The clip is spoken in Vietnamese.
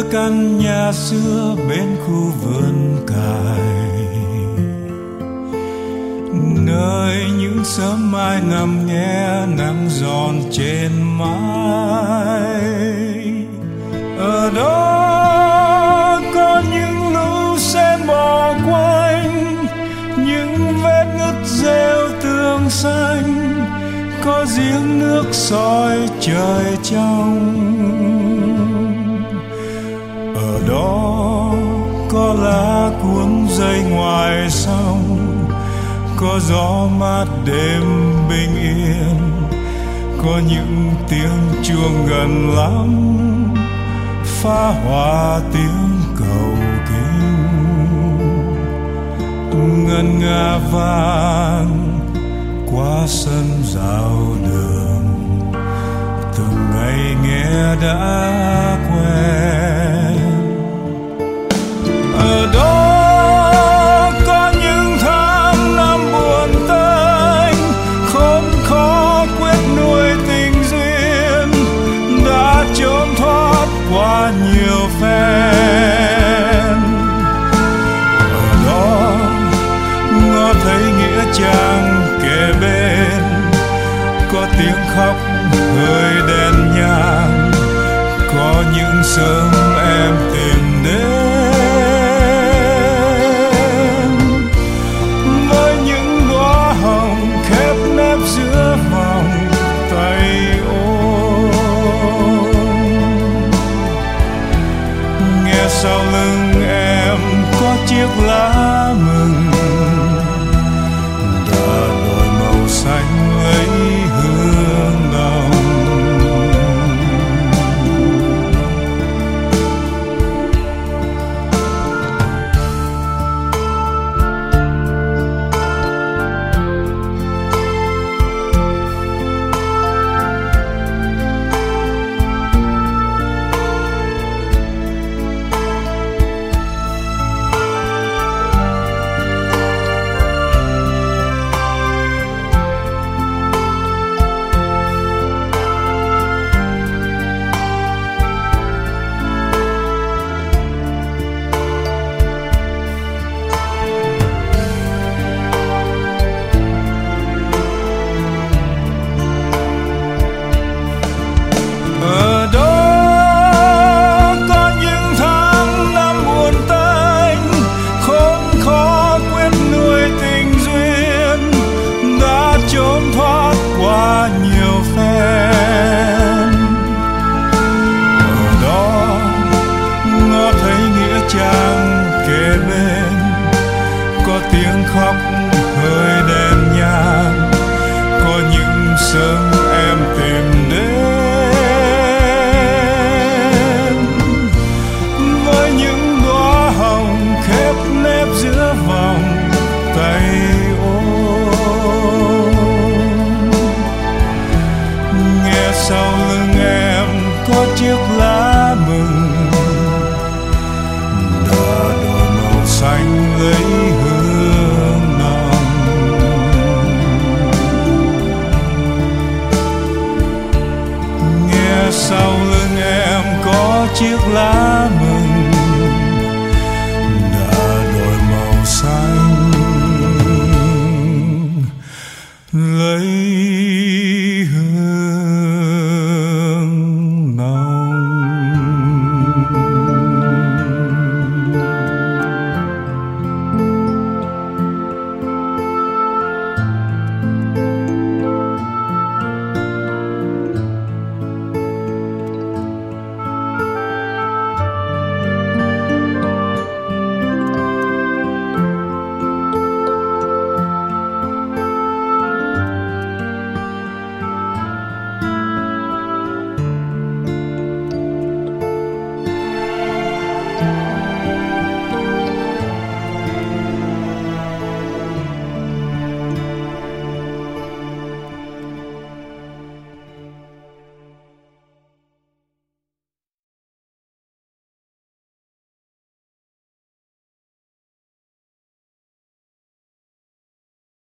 nhớ căn nhà xưa bên khu vườn cài, nơi những sớm mai nằm nghe nắng giòn trên mái. Ở đó có những lũ sen bò quanh, những vết nứt rêu tường xanh, có giếng nước soi trời trong. Ở đó có lá cuốn dây ngoài sông, có gió mát đêm bình yên, có những tiếng chuông gần lắm, phá hoa tiếng cầu kinh. Ngân nga vang qua sân rào đường, từng ngày nghe đã quen. Ở đó có những tháng năm buồn tênh, khốn khó quyết nuôi tình duyên, đã trốn thoát qua nhiều phen. Ở đó ngó thấy nghĩa trang kề bên, có tiếng khóc hơi đèn nhang, có những sớm em tìm đến với những đóa hồng khép nép giữa vòng tay ôm. Nghe sau lưng em có chiếc lá mừng, đã đổi màu xanh lấy hương nồng. Khóc